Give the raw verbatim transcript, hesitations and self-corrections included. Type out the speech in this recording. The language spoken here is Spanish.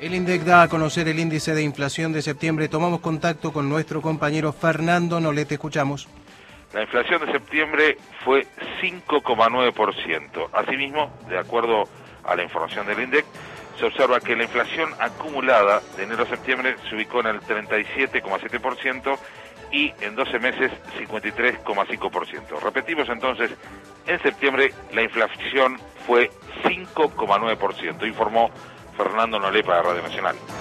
El INDEC da a conocer el índice de inflación de septiembre. Tomamos contacto con nuestro compañero Fernando Nolé. Te escuchamos. La inflación de septiembre fue cinco coma nueve por ciento. Asimismo, de acuerdo a la información del INDEC, se observa que la inflación acumulada de enero a septiembre se ubicó en el treinta y siete coma siete por ciento y en doce meses cincuenta y tres coma cinco por ciento. Repetimos entonces, en septiembre la inflación fue cinco coma nueve por ciento, informó Fernando Nolé para Radio Nacional.